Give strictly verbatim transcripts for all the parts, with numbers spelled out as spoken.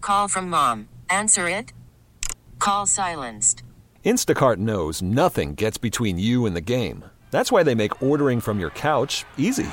call from mom. Answer it. Call silenced. Instacart knows nothing gets between you and the game. That's why they make ordering from your couch easy.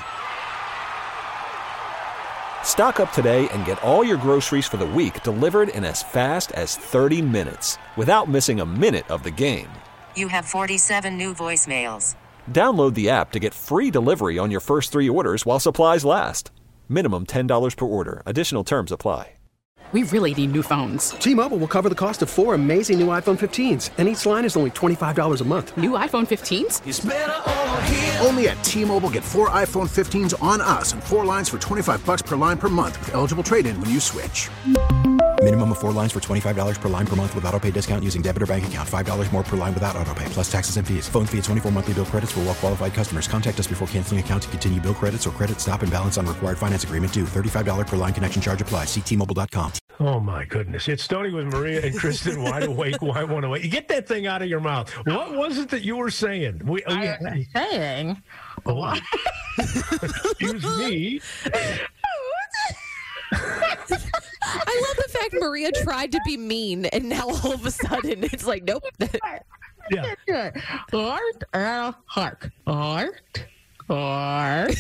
Stock up today and get all your groceries for the week delivered in as fast as thirty minutes without missing a minute of the game. You have forty-seven new voicemails. Download the app to get free delivery on your first three orders while supplies last. Minimum ten dollars per order. Additional terms apply. We really need new phones. T-Mobile will cover the cost of four amazing new iPhone fifteens, and each line is only twenty-five dollars a month. New iPhone fifteens? It's better over here. Only at T-Mobile, get four iPhone fifteens on us and four lines for twenty-five bucks per line per month with eligible trade-in when you switch. Minimum of four lines for twenty-five dollars per line per month with autopay discount using debit or bank account. five dollars more per line without autopay, plus taxes and fees. Phone fee at twenty-four monthly bill credits for well-qualified customers. Contact us before canceling account to continue bill credits or credit stop and balance on required finance agreement due. thirty-five dollars per line connection charge applies. See T Mobile dot com. Oh, my goodness. It's Stoney with Maria and Kristen. Wide awake, wide one awake. You get that thing out of your mouth. What was it that you were saying? We, we, I was saying. Oh. Excuse me. I love the fact Maria tried to be mean, and now all of a sudden it's like, nope. Yeah. Art, uh, hark. Art, art.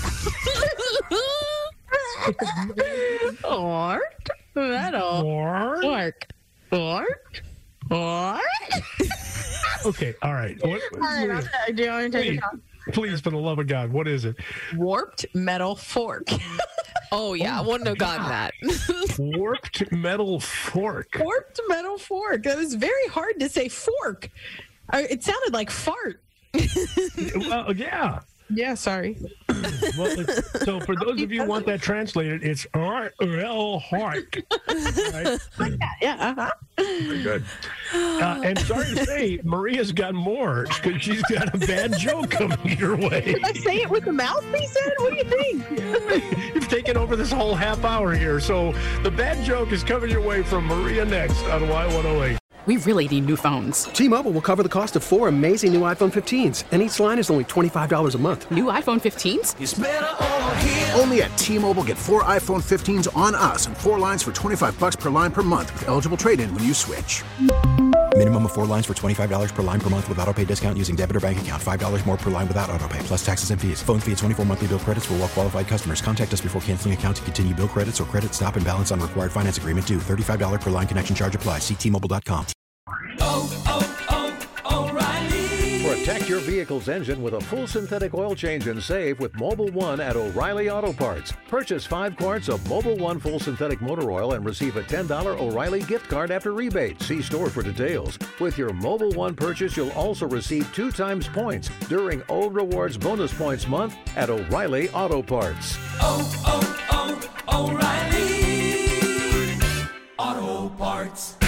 Art, metal, hark. Art, art. Okay, all right. What, All right, okay. Do you want me to take please, it on? please, for the love of God, what is it? Warped metal fork. Oh, yeah. I wouldn't have gotten that. Warped metal fork. Warped metal fork. That was very hard to say fork. Uh, It sounded like fart. Well, yeah. Yeah, sorry. Well, it's, so for those of you who want that translated, it's R L Hark. Right? Like that, yeah. Uh-huh. Very good. Uh, and sorry to say, Maria's got more because she's got a bad joke coming your way. Did I say it with the mouth, he said? What do you think? You've taken over this whole half hour here. So the bad joke is coming your way from Maria next on Y one oh eight. We really need new phones. T-Mobile will cover the cost of four amazing new iPhone fifteens, and each line is only twenty-five dollars a month. New iPhone fifteens? It's better over here. Only at T-Mobile, get four iPhone fifteens on us and four lines for twenty-five bucks per line per month with eligible trade-in when you switch. Minimum of four lines for twenty-five dollars per line per month with autopay discount using debit or bank account. five dollars more per line without autopay, plus taxes and fees. Phone fee at twenty-four monthly bill credits for well-qualified customers. Contact us before canceling account to continue bill credits or credit stop and balance on required finance agreement due. thirty-five dollars per line connection charge applies. See T Mobile dot com. Oh, oh, oh, O'Reilly. Protect your vehicle's engine with a full synthetic oil change and save with Mobil one at O'Reilly Auto Parts. Purchase five quarts of Mobil one full synthetic motor oil and receive a ten dollars O'Reilly gift card after rebate. See store for details. With your Mobil one purchase, you'll also receive two times points during O Rewards Bonus Points Month at O'Reilly Auto Parts. Oh, oh, oh, O'Reilly Auto Parts.